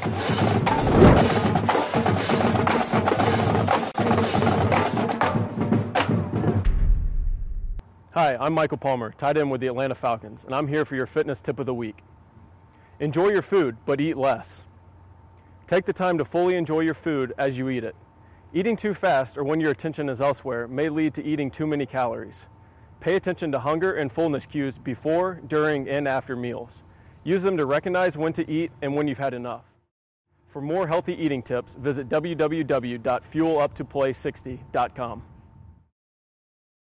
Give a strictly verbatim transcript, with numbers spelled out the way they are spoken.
Hi, I'm Michael Palmer, tight end with the Atlanta Falcons, and I'm here for your fitness tip of the week. Enjoy your food, but eat less. Take the time to fully enjoy your food as you eat it. Eating too fast or when your attention is elsewhere may lead to eating too many calories. Pay attention to hunger and fullness cues before, during, and after meals. Use them to recognize when to eat and when you've had enough. For more healthy eating tips, visit w w w dot fuel up to play sixty dot com.